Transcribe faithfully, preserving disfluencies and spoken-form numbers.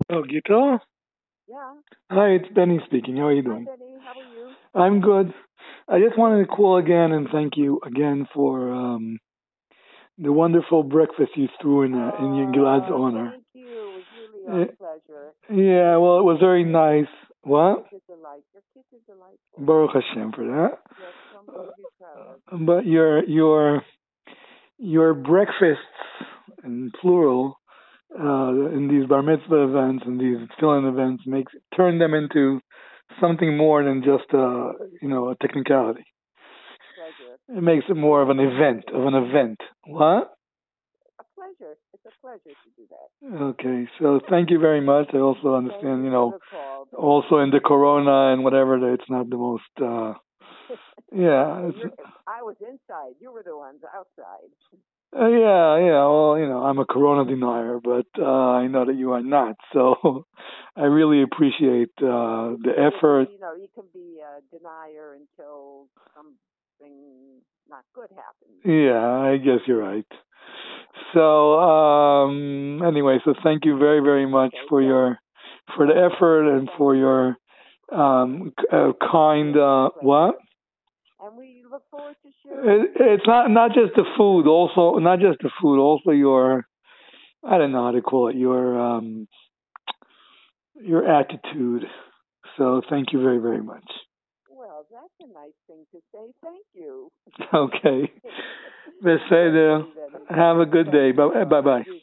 Oh, guitar? Yeah. Hi, it's Benny speaking. How are you Hi, doing? Betty. How are you? I'm good. I just wanted to call again and thank you again for um, the wonderful breakfast you threw in uh, in your Gilad's Oh, honor. thank you. It was really our Eh, pleasure. Yeah, well, it was very nice. What? Kids are delight. Your kids are delightful. Baruch Hashem for that. Yes, something to be proud of. But your your your breakfasts in plural uh, in these bar mitzvah events and these fill-in events makes turn them into something more than just a you know a technicality. Pleasure. It makes it more of an event, of an event. What? A pleasure. It's a pleasure to do that. Okay, so thank you very much. I also Thank understand, you you for know, the call, Betty. also in the corona and whatever, that it's not the most, uh, yeah, Well, it's, you're, I was inside. You were the ones outside. uh, yeah, yeah, well, you know, I'm a corona denier, but uh, I know that you are not. So I really appreciate uh, the You can effort. be, you know, you can be a denier until something not good happens. Yeah, I guess you're right. So um, anyway, so thank you very, very much Okay, for thanks. your for the effort and Thank for you. your um, k- uh, kind It's a uh, what? pleasure. And we look forward to sharing It, with you. it's not not just the food, also not just the food, also your I don't know how to call it your um, your attitude. So thank you very, very much. Well, that's a nice thing to say. Thank you. Okay, Thank Beseder. you, Betty. Have a good day. Thank you. Bye bye.